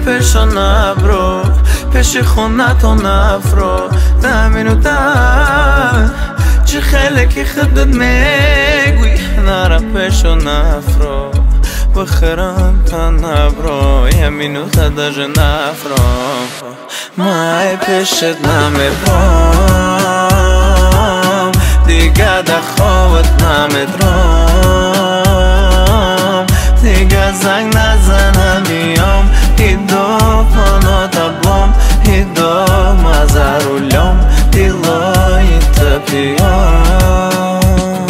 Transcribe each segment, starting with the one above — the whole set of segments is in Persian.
پشو نبرو پش خونتو نفرو 10 مینوته چه خیلی که خودت میگوی نرا پشو نفرو بخرم تا نبرو 1 مینوته داجه نفرو مای پشت نمیبرم دیگه ده خوابت نمیدرم دیگه زنگ نزنم میام هیدو پانو تبلم هیدو مزارولم دیلای تپیام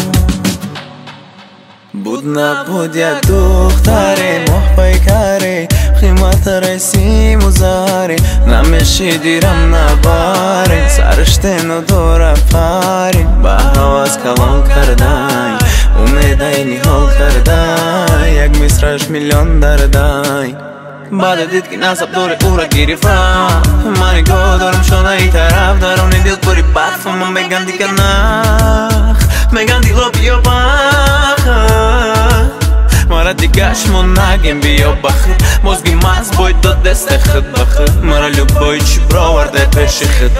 بود نبود یک دختری محبای کاری قیمت رسی مزاری نمیشی دیرم نباری سرشتین و دور پارین با حواس کلام کردن امیدای نیحال کردن یک مصرش میلیون دردن بعد دید که نصب دور او را گریفتم منی گو دارم شده ای طرف درونی دل پری برف من بگن دیگه نخ بگن دیگه بیا بخ مرا دیگهشمون نگیم بیا بخیر مزگی مز باید داد دست خود بخیر مرا لبایی چی براورده پیش خود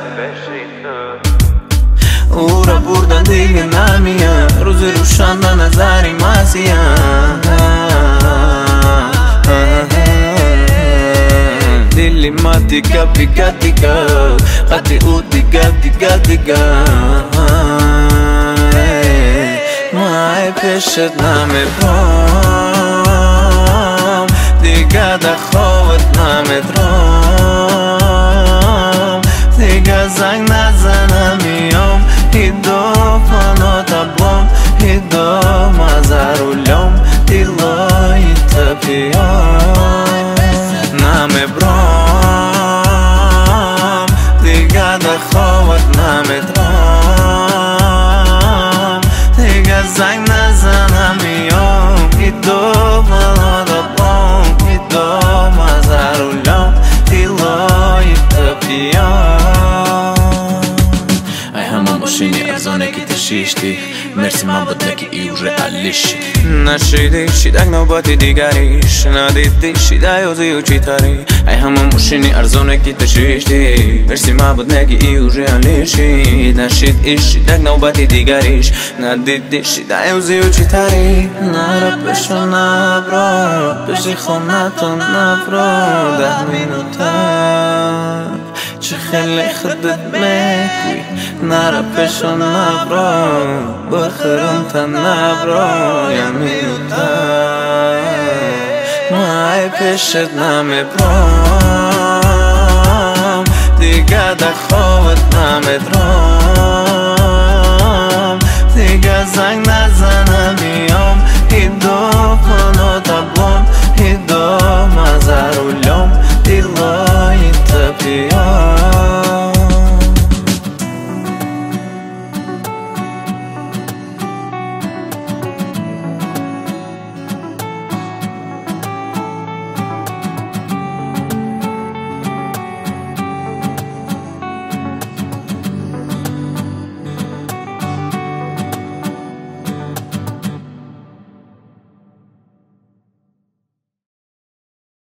او را بردن دیگه نمیان روز روشن به نظری مزیان دلی ما دیگه بیگه دیگه قدی او دیگه دیگه دیگه مای پشت نمیبرم دیگه ده خوابت نمیدرم دیگه زنگ نزنم میام هیدو پانو تبلم هیدو مزارولم دیلای تپیام نمیبرم دیگه ده خوابت نمیدرم دیگه زنگ نزنم میام هیدو پانو تبلم هیدو مزارولم دیلای تپیام ای همه ماشینی ارزانه که تشیشتی مرسی من بوده که ای уже алиш نشیدی شیدک نوبتی دیگریش ندیدی شیده یوزی و چی تاری ای همه ماشینی ارزانه که تشیشتی مرسی من بوده که ای уже алишی نشیدی شیدک نوبتی دیگریش ندیدی شیده یوزی و چی تاری نرا پشو نبرو پشی خونتو نفرو 10 مینوته چه خیلی خودت میگوی نرا پشو نبرو بخرم تا نبرو 1 مینوته مای پشت نمیبرم دیگه ده خوابت نمیدرم دیگه زنگ